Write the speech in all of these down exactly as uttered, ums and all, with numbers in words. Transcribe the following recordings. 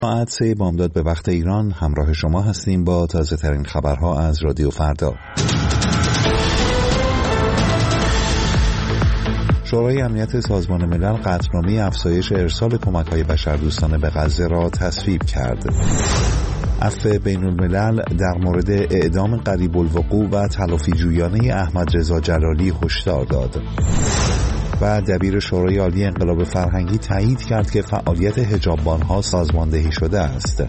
ساعت سه بامداد به وقت ایران همراه شما هستیم با تازه ترین خبرها از رادیو فردا. شورای امنیت سازمان ملل قطعنامه افزایش ارسال کمک‌های بشردوستانه به غزه را تصویب کرد. عفو بین الملل در مورد اعدام قریب الوقوع و تلافی جویانه احمد رضا جلالی هشدار داد. و دبیر شورای عالی انقلاب فرهنگی تایید کرد که فعالیت حجاببان‌ها سازماندهی شده است.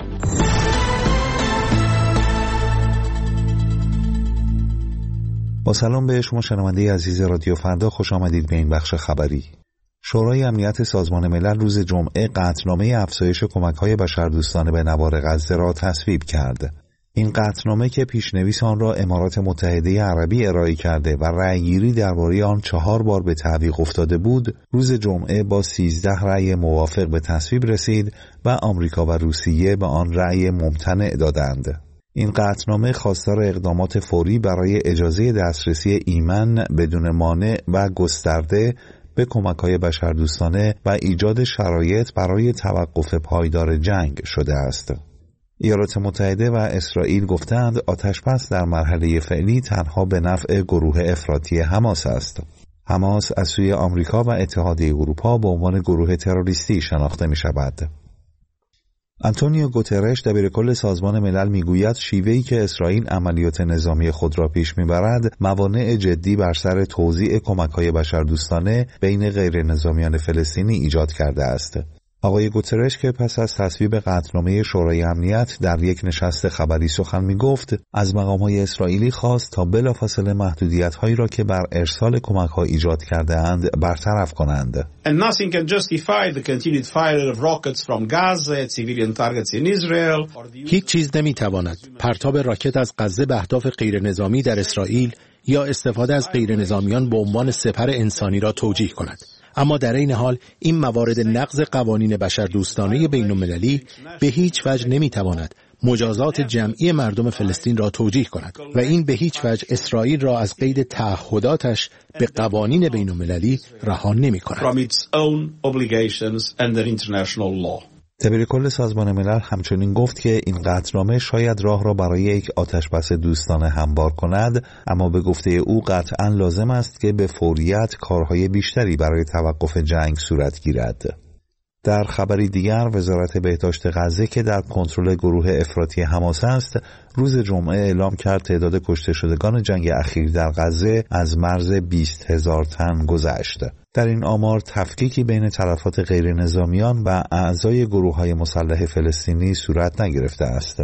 با سلام به شما شنونده عزیز رادیو فردا، خوش آمدید به این بخش خبری. شورای امنیت سازمان ملل روز جمعه قطعنامه افزایش کمک‌های بشردوستانه به نوار غزه را تصویب کرد. این قطعنامه که پیشنویس آن را امارات متحده عربی ارائه کرده و رأیگیری درباره آن چهار بار به تعویق افتاده بود، روز جمعه با سیزده رأی موافق به تصویب رسید و آمریکا و روسیه به آن رأی ممتنع دادند. این قطعنامه خواستار اقدامات فوری برای اجازه دسترسی ایمن بدون مانع و گسترده به کمک‌های بشردوستانه و ایجاد شرایط برای توقف پایدار جنگ شده است. ایالات متحده و اسرائیل گفتند آتش‌بس در مرحله فعلی تنها به نفع گروه افراطی حماس است. حماس از سوی آمریکا و اتحادیه اروپا به عنوان گروه تروریستی شناخته می‌شود. آنتونیو گوترش دبیرکل سازمان ملل میگوید شیوهی که اسرائیل عملیات نظامی خود را پیش میبرد موانع جدی بر سر توزیع کمک‌های بشردوستانه بین غیر نظامیان فلسطینی ایجاد کرده است. آقای گوترش که پس از تصویب قطعنامه شورای امنیت در یک نشست خبری سخن میگفت، از مقام‌های اسرائیلی خواست تا بلافاصله محدودیت‌هایی را که بر ارسال کمک‌ها ایجاد کرده‌اند برطرف کنند. And nothing can justify the continued fire of rockets from Gaza at civilian targets in Israel. هیچ چیز نمی‌تواند پرتاب راکت از غزه به اهداف غیرنظامی در اسرائیل یا استفاده از غیرنظامیان به عنوان سپر انسانی را توجیه کند. اما در این حال این موارد نقض قوانین بشردوستانه بین‌المللی به هیچ وجه نمی‌تواند مجازات جمعی مردم فلسطین را توجیه کند و این به هیچ وجه اسرائیل را از قید تعهداتش به قوانین بین‌المللی رها نمی‌کند. دبیرکل سازمان ملل همچنین گفت که این قطعنامه شاید راه را برای یک آتش‌بس دوستانه هموار کند، اما به گفته او قطعاً لازم است که به فوریت کارهای بیشتری برای توقف جنگ صورت گیرد. در خبری دیگر، وزارت بهداشت غزه که در کنترل گروه افراطی حماس است، روز جمعه اعلام کرد تعداد کشته شدگان جنگ اخیر در غزه از مرز بیست هزار تن گذشت. در این آمار تفکیکی بین طرفات غیر نظامیان و اعضای گروه‌های مسلح فلسطینی صورت نگرفته است.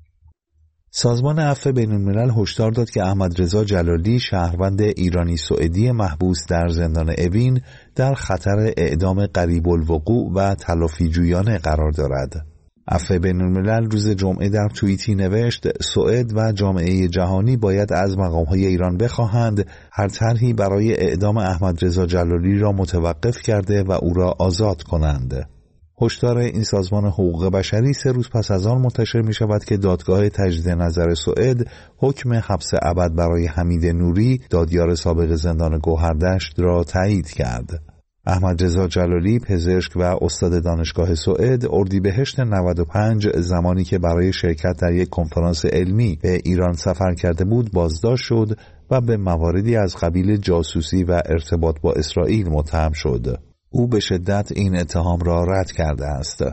سازمان عفو بین الملل هشدار داد که احمد رضا جلالی شهروند ایرانی سوئدی محبوس در زندان اوین در خطر اعدام قریب الوقوع و تلافی جویانه قرار دارد. عفو بین الملل روز جمعه در توییتی نوشت سوئد و جامعه جهانی باید از مقام‌های ایران بخواهند هر طرحی برای اعدام احمد رضا جلالی را متوقف کرده و او را آزاد کنند. هشدار این سازمان حقوق بشری سه روز پس از آن منتشر می شود که دادگاه تجدید نظر سوئد حکم حبس ابد برای حمید نوری، دادیار سابق زندان گوهردشت را تایید کرد. احمد رضا جلالی، پزشک و استاد دانشگاه سوئد، اردیبهشت نود و پنج زمانی که برای شرکت در یک کنفرانس علمی به ایران سفر کرده بود بازداشت شد و به مواردی از قبیل جاسوسی و ارتباط با اسرائیل متهم شد. او به شدت این اتهام را رد کرده است.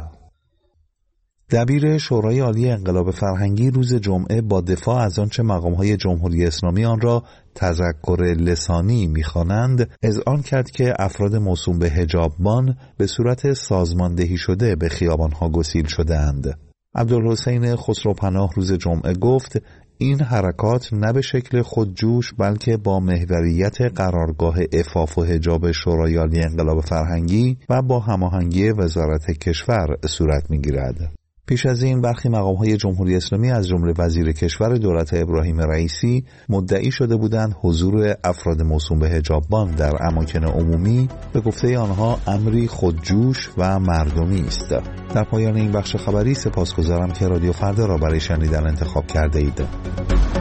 دبیر شورای عالی انقلاب فرهنگی روز جمعه با دفاع از آنچه مقام‌های جمهوری اسلامی آن را تذکر لسانی می‌خوانند، اذعان کرد که افراد موسوم به حجاببان به صورت سازماندهی شده به خیابان‌ها گسیل شده‌اند. عبدالحسین خسروپناه روز جمعه گفت این حرکات نه به شکل خودجوش بلکه با محوریت قرارگاه عفاف و حجاب شورای عالی انقلاب فرهنگی و با هماهنگی وزارت کشور صورت می‌گیرد. پیش از این برخی مقام‌های جمهوری اسلامی از جمله وزیر کشور دولت ابراهیم رئیسی مدعی شده بودند حضور افراد موسوم به حجاببان در اماکن عمومی به گفته آنها امری خودجوش و مردمی است. در پایان این بخش خبری سپاسگزارم که رادیو فردا را برای شنیدن انتخاب کرده اید.